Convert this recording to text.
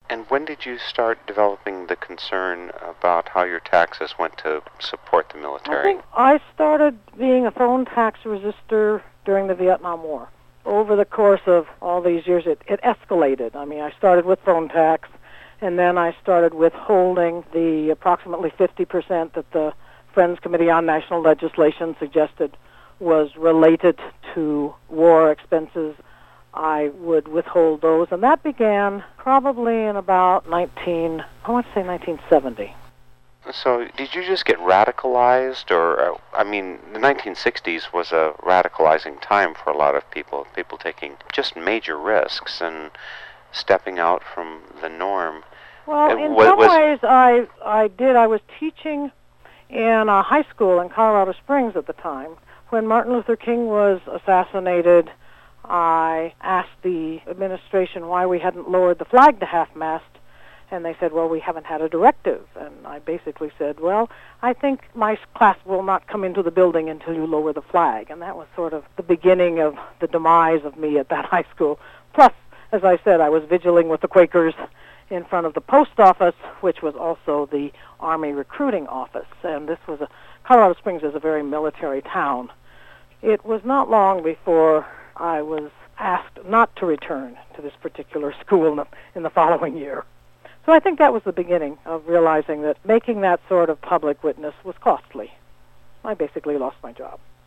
And when did you start developing the concern about how your taxes went to support the military? I think I started being a phone tax resistor during the Vietnam War. Over the course of all these years, it escalated. I mean, I started with phone tax, and then I started withholding the approximately 50% that the Friends Committee on National Legislation suggested was related to war expenses. I would withhold those, and that began probably in about 1970. So did you just get radicalized, or, the 1960s was a radicalizing time for a lot of people taking just major risks and stepping out from the norm. Well, in some ways I did. I was teaching in a high school in Colorado Springs at the time. When Martin Luther King was assassinated, I asked the administration why we hadn't lowered the flag to half-mast, and they said, well, we haven't had a directive. And I basically said, well, I think my class will not come into the building until you lower the flag. And that was sort of the beginning of the demise of me at that high school. Plus, as I said, I was vigiling with the Quakers in front of the post office, which was also the Army recruiting office. And this was Colorado Springs is a very military town. It was not long before I was asked not to return to this particular school in the following year. So I think that was the beginning of realizing that making that sort of public witness was costly. I basically lost my job.